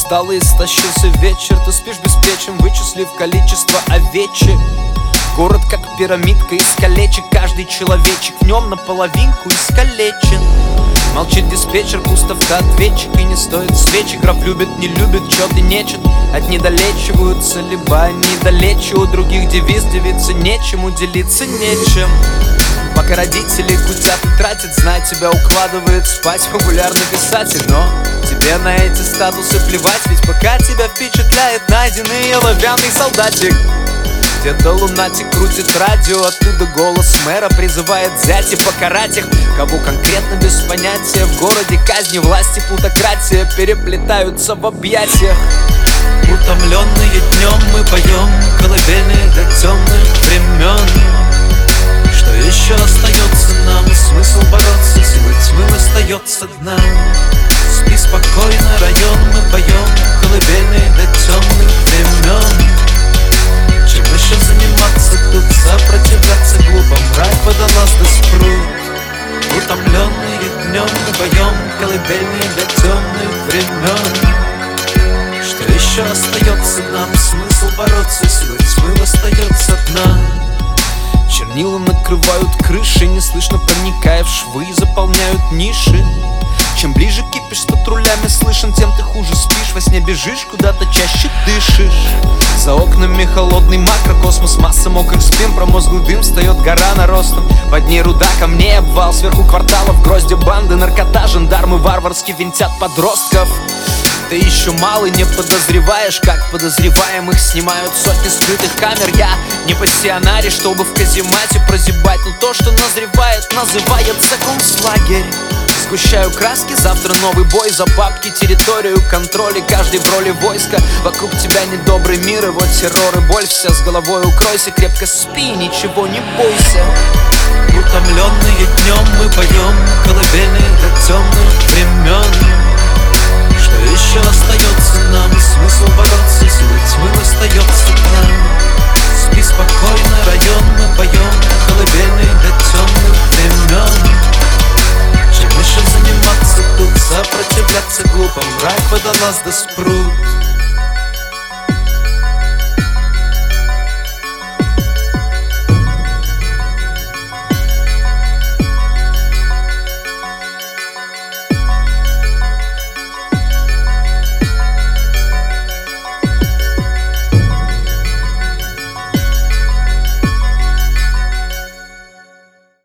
устал и истощился вечер. Ты спишь беспечен, вычислив количество овечек. Город как пирамидка из колечек. Каждый человечек в нем наполовинку искалечен. Молчит диспетчер, пуст автоответчик. И не стоит свечи, граф любит, не любит, чёт и нечет. От недолечиваются, либо они далече. У других девиз девицы нечему, делиться нечем. Пока родители кутят и тратят, знай, тебя укладывает спать популярный писатель. Но тебе на эти статусы плевать, ведь пока тебя впечатляет найденный оловянный солдатик. Где-то лунатик крутит радио, оттуда голос мэра призывает зятя покарать их. Кого конкретно без понятия, в городе казни, власти, плутократия переплетаются в объятиях. Утомленные днем мы поем колыбельные до темных времен. Что еще остается нам? Смысл бороться, силой тьмы остается нам. Спи спокойно, район, мы поем колыбельные до темных времен. Чем еще заниматься тут, сопротивляться глупо, мрак водолаз да спрут. Утомленные днем мы поем колыбельные до темных времен. Что еще остается нам? Смысл бороться, силой тьмы остается одна. Чернила накрывают крыши, не слышно проникая в швы, заполняют ниши. Чем ближе кипиш с патрулями слышен, тем ты хуже спишь. Во сне бежишь, куда-то чаще дышишь. За окнами холодный макрокосмос, масса мокрых спин, промозглый дым, встает гора наростом. Под ней руда камней, обвал, сверху кварталов грозди банды, наркота, жандармы варварски винтят подростков. Ты еще малый, не подозреваешь, как подозреваемых снимают сотни скрытых камер. Я не пассионарий, чтобы в каземате прозябать, но то, что назревает, называется концлагерь. Сгущаю краски, завтра новый бой за бабки, территорию, контроль, и каждый в роли войска. Вокруг тебя недобрый мир, и вот террор и боль. Вся с головой укройся, крепко спи, ничего не бойся. Утомленные днем мы поем колыбельные до темных времен. Что еще остается нам? Смысл бороться, силой тьмы остается нам. Спи спокойно, район, мы поем колыбельные до темных времен. Чем еще заниматься тут, сопротивляться глупо, мрак водолаз да спрут.